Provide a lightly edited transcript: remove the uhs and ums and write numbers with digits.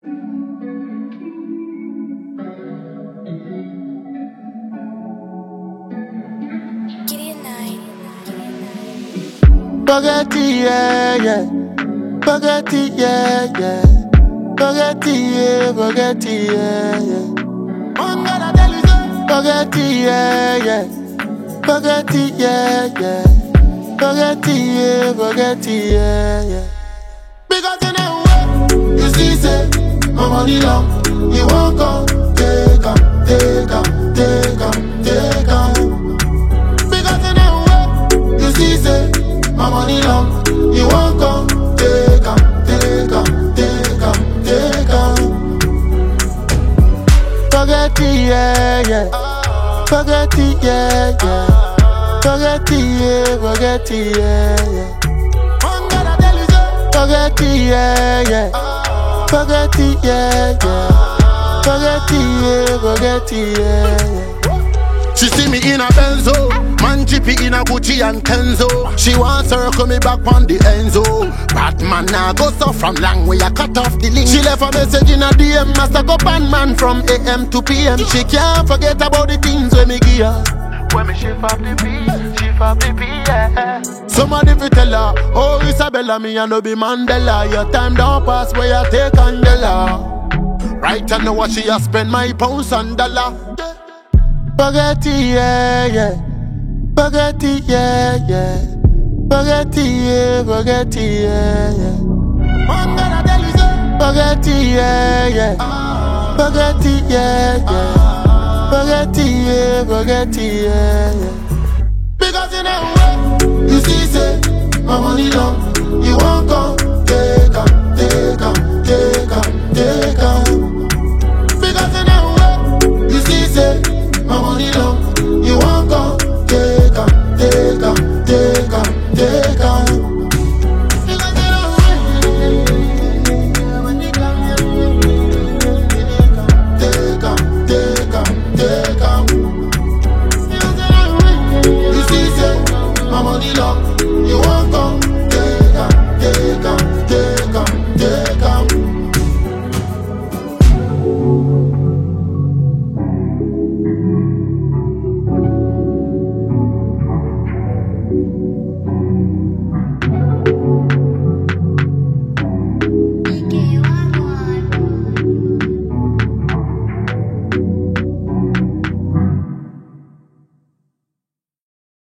Spaghetti, yeah, yeah. Spaghetti, yeah, yeah. Spaghetti, yeah, spaghetti, yeah, yeah. I'm gonna tell you so. Spaghetti, yeah, yeah. Spaghetti, yeah, yeah. Spaghetti, yeah, spaghetti, yeah, yeah. Because you know what? You see, say, my money long. You won't go, take 'em, take 'em, take 'em, take 'em. Because you know what? You see, say, my money long. You won't go, take 'em, take 'em, take 'em, take 'em. Spaghetti, yeah, yeah. Spaghetti, yeah, yeah. Spaghetti, yeah, spaghetti, yeah, yeah. I'm gonna tell you so. Spaghetti, yeah, yeah. Spaghetti, yeah, yeah. Spaghetti, yeah, spaghetti, yeah, yeah. She see me in a Benzo, man jippy in a Gucci and Kenzo. She want circle me back on the Enzo. Batman now go so from long way I cut off the link. She left a message in a DM, master go pan man from AM to PM. She can't forget about the things when me give her. When me shift up the beat, yeah. Somebody fi tell her, oh Isabella, me a no be Mandela. Your time don't pass where you take Candela. Right I know what she a spend my pounds and dollar. Spaghetti, yeah, yeah. Spaghetti, yeah, yeah. Spaghetti, yeah, spaghetti, yeah, yeah. I'm gonna tell you so. Spaghetti, yeah, yeah. Spaghetti, yeah, yeah. Spaghetti, yeah, spaghetti, yeah, yeah. Because you know what? You see, say, my money long. You won't go, take 'em, take 'em.